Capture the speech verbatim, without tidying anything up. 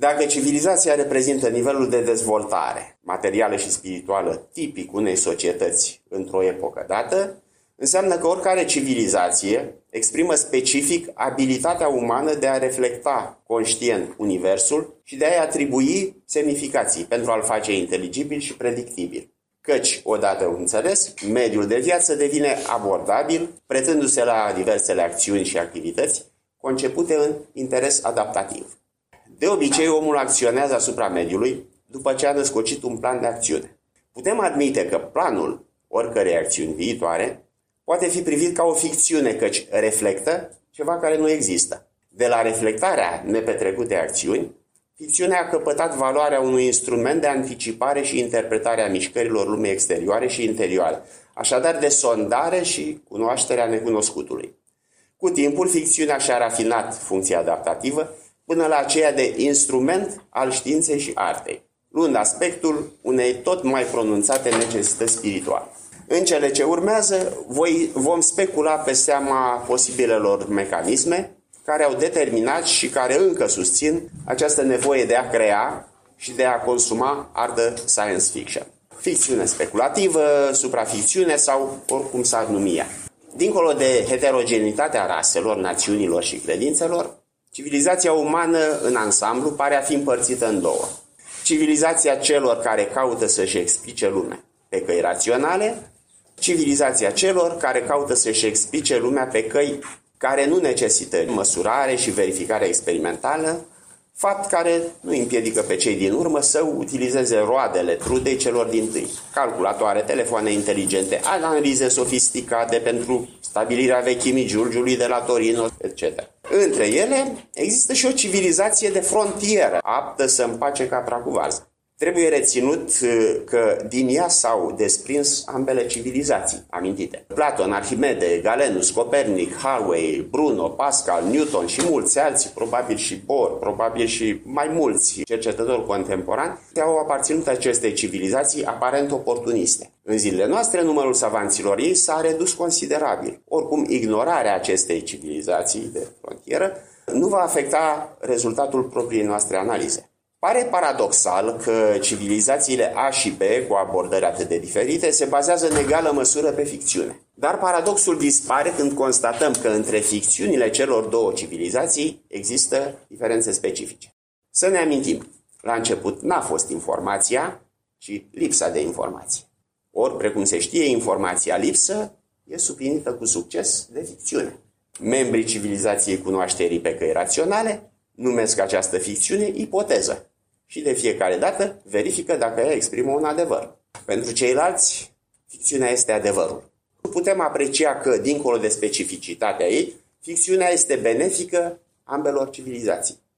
Dacă civilizația reprezintă nivelul de dezvoltare materială și spirituală tipic unei societăți într-o epocă dată, înseamnă că oricare civilizație exprimă specific abilitatea umană de a reflecta conștient universul și de a-i atribui semnificații pentru a-l face inteligibil și predictibil. Căci, odată înțeles, mediul de viață devine abordabil, pretându-se la diversele acțiuni și activități concepute în interes adaptativ. De obicei, omul acționează asupra mediului după ce a născocit un plan de acțiune. Putem admite că planul oricărei acțiuni viitoare poate fi privit ca o ficțiune, căci reflectă ceva care nu există. De la reflectarea nepetrecutei acțiuni, ficțiunea a căpătat valoarea unui instrument de anticipare și interpretare a mișcărilor lumii exterioare și interioare, așadar de sondare și cunoașterea necunoscutului. Cu timpul, ficțiunea și-a rafinat funcția adaptativă până la aceea de instrument al științei și artei, luând aspectul unei tot mai pronunțate necesități spirituale. În cele ce urmează, voi vom specula pe seama posibilelor mecanisme care au determinat și care încă susțin această nevoie de a crea și de a consuma artă science fiction. Ficțiune speculativă, supraficțiune sau oricum s-ar numi ea. Dincolo de heterogenitatea raselor, națiunilor și credințelor, civilizația umană în ansamblu pare a fi împărțită în două. Civilizația celor care caută să-și explice lumea pe căi raționale, civilizația celor care caută să-și explice lumea pe căi care nu necesită măsurare și verificare experimentală, fapt care nu împiedică pe cei din urmă să utilizeze roadele trudei celor dintâi. Calculatoare, telefoane inteligente, analize sofisticate pentru stabilirea vechimii giulgiului de la Torino, et cetera. Între ele există și o civilizație de frontieră, aptă să împace capra cu varză. Trebuie reținut că din ea s-au desprins ambele civilizații amintite. Platon, Arhimede, Galenus, Copernic, Harvey, Bruno, Pascal, Newton și mulți alții, probabil și Bohr, probabil și mai mulți cercetători contemporani, au aparținut acestei civilizații aparent oportuniste. În zilele noastre, numărul savanților ei s-a redus considerabil. Oricum, ignorarea acestei civilizații de frontieră nu va afecta rezultatul propriei noastre analize. Pare paradoxal că civilizațiile A și B, cu abordări atât de diferite, se bazează în egală măsură pe ficțiune. Dar paradoxul dispare când constatăm că între ficțiunile celor două civilizații există diferențe specifice. Să ne amintim, la început n-a fost informația, ci lipsa de informație. Ori, precum se știe, informația lipsă e suplinită cu succes de ficțiune. Membrii civilizației cunoașterii pe căi raționale numesc această ficțiune ipoteză și de fiecare dată verifică dacă ea exprimă un adevăr. Pentru ceilalți, ficțiunea este adevărul. Putem aprecia că, dincolo de specificitatea ei, ficțiunea este benefică ambelor civilizații.